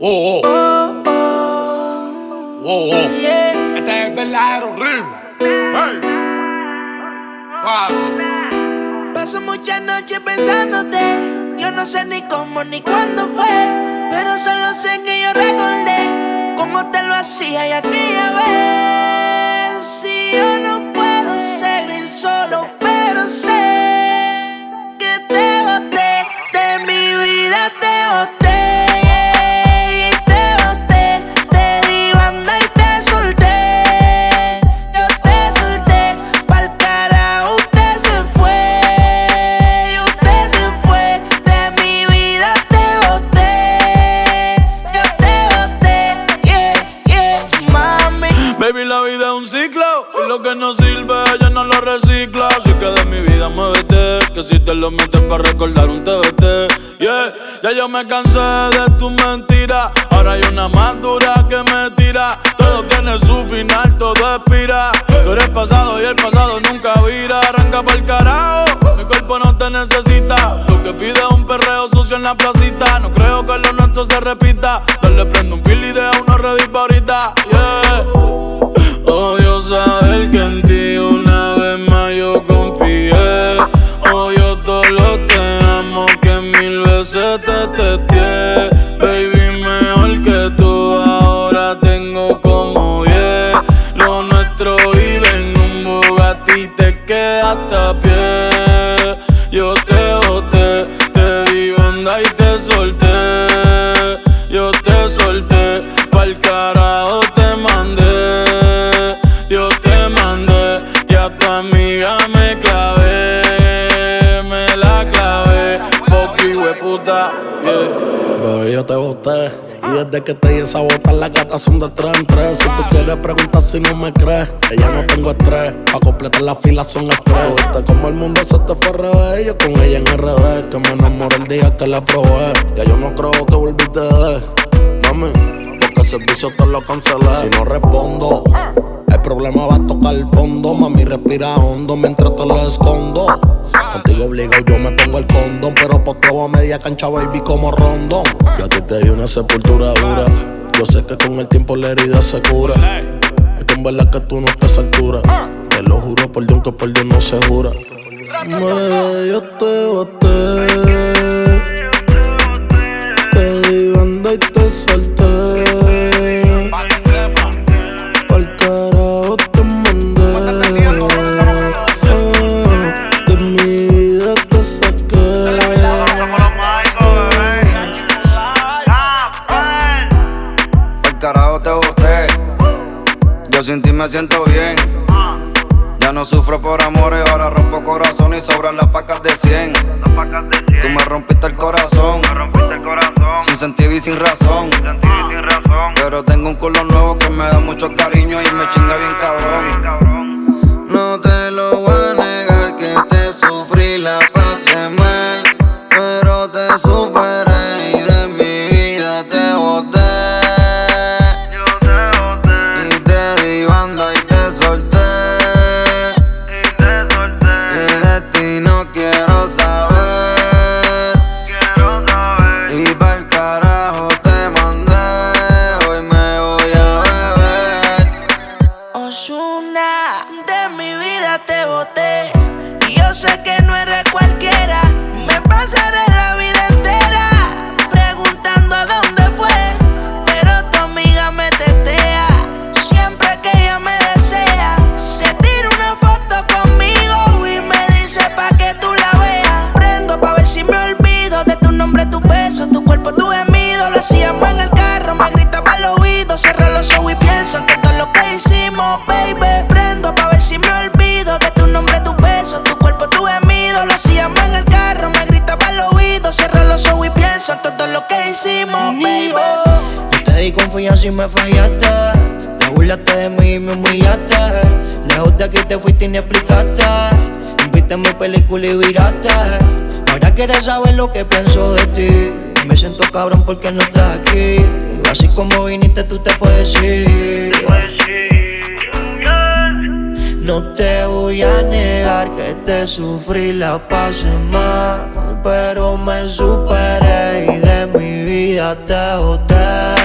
Oh, oh. Oh, oh. Oh, oh. Yeah. Este es el verdadero ritmo. Hey. Suave. Paso muchas noches pensándote. Yo no sé ni cómo ni cuándo fue, pero solo sé que yo recordé cómo te lo hacía y aquella vez. Si yo no puedo seguir solo, pero sé que te boté, de mi vida te boté. Baby, la vida es un ciclo y lo que no sirve ya no lo recicla. Así que de mi vida muévete, que si te lo metes para recordar un TBT. Yeah, ya yo me cansé de tus mentiras. Ahora hay una más dura que me tira. Todo tiene su final, todo expira. Tú eres pasado y el pasado nunca vira. Arranca pa'l carajo, mi cuerpo no te necesita. Lo que pide es un perreo sucio en la placita. No creo que lo nuestro se repita. Dale, prende un fil y deja uno ready pa' ahorita. Yeah. Odio saber que en ti una vez más yo confié. Odio todo lo te amo que mil veces te testé. Baby, mejor que tú ahora tengo como 10. Lo nuestro vive en un Bugatti y te quedaste a pie. Yo te boté, te di banda y te solté. Yo te solté, pa'l carajo te mandé. Yo te mandé y a tu amiga me clavé, me la clavé. Fuck you, hueputa, yeah. Bebé, yo te boté y desde que te di esa bota las gatas son de 3 en 3. Si tú quieres preguntar si no me crees, que ya no tengo estrés. Pa' completar la fila son express. Viste como el mundo se te fue al revés. Yo con ella en RD, que me enamoré el día que la probé. Ya yo no creo que volviste de mami, porque el servicio te lo cancelé. Si no respondo, el problema va a tocar el fondo. Mami, respira hondo mientras te lo escondo. Contigo obligado yo me pongo el condón, pero posteo a media cancha, baby, como rondón. Yo a ti te di una sepultura dura. Yo sé que con el tiempo la herida se cura. Es que en verdad que tú no estás a esa altura. Te lo juro por Dios que por Dios no se jura. Yo te boté, te di banda y te solté. Pa'l carajo te mandé. De mi vida te saqué. Pa'l carajo te boté. Yo sin ti me siento bien. Ya no sufro por amores, ahora rompo corazón y sobran las pacas de 100. Tú me rompiste el corazón, sin sentido y sin razón. Pero tengo un culo nuevo que me da mucho cariño y me chinga bien cabrón. No te lo voy a negar que te sufrí, la pasé mal, pero te superé y de mi vida te boté. Y te di banda y te solté. Y de ti no quiero saber. Y pa'l carajo te mandé. Hoy me voy a beber. Ozuna, de mi vida te boté. Y yo sé que no eres cualquiera. Me pasaré la vida entera preguntando a dónde fue, pero tu amiga me tetea. Siempre que ella me desea, se tira una foto conmigo y me dice pa' que tú la veas. Prendo pa' ver si me olvido de tu nombre, tu beso, tu cuerpo, tu gemido. Lo hacíamos en el carro, me gritaba al oído. Cierro los ojos y pienso en todo lo que hicimos, baby. Prendo pa' ver si me olvido de tu nombre, tu beso, tu cuerpo, tu gemido. Lo hacíamos en el carro, me gritaba al oído. Cierro los ojos y pienso en todo lo que hicimos, baby. Yo te di confianza y me fallaste. Te burlaste de mí y me humillaste. Lejos de aquí te fuiste y ni explicaste. Viste mi película y viraste. Ahora quieres saber lo que pienso de ti. Me siento cabrón porque no estás aquí. Así como viniste tú te puedes ir. No te voy a negar que te sufrí, la pasé mal, pero me superé y de mi vida te boté.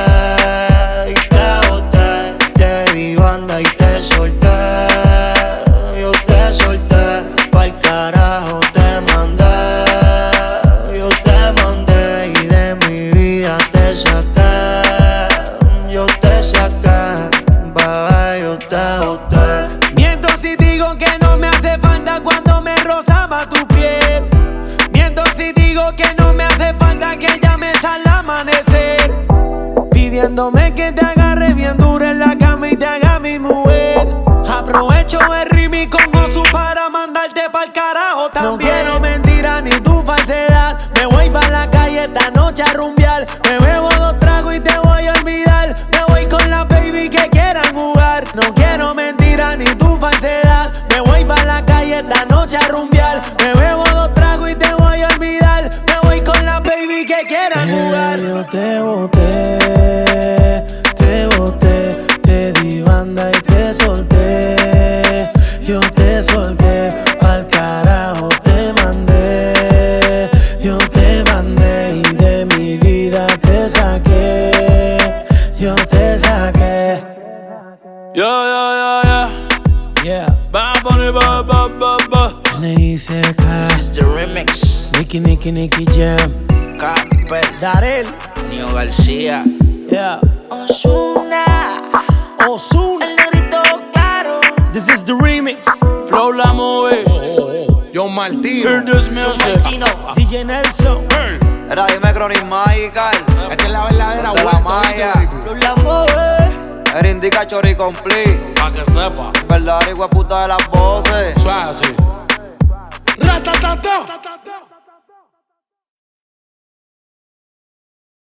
digo que no me hace falta que llames al amanecer, pidiéndome que te agarre bien duro en la cama y te haga mi mujer. Aprovecho el remix con Osu para mandarte pa'l carajo también. No quiero mentira ni tu falsedad. Me voy pa' la calle esta noche a rumbear. Me bebo 2 tragos y te voy a olvidar. Me voy con la baby que quieran jugar. No quiero mentira ni tu falsedad. Me voy pa' la calle esta noche a rumbear. Me bebo 2 tragos y te voy a olvidar. Me voy con la baby que quieran jugar. Yo te boté, te di banda y te solté. Yo te solté, pa'l carajo te mandé. Yo te mandé y de mi vida te saqué. Yo te saqué. Yeah. Bad Bunny, ba. N.I.C.K. This is the remix. Nicky Jam. Camper, Darel. Nio García, Yeah. Ozuna, Ozuna. el negrito claro. This is the remix. Flow la movie. Yo Martino. Hear this music. DJ Nelson. Hey. Era dime Chronic Magical. Esta es la verdadera De la vuelta, malla. ¿oíste, La mueve. Era indica Chori Complete. baby? Pa' que sepa. Verdadera puta de las voces. Suave así. Ratatata.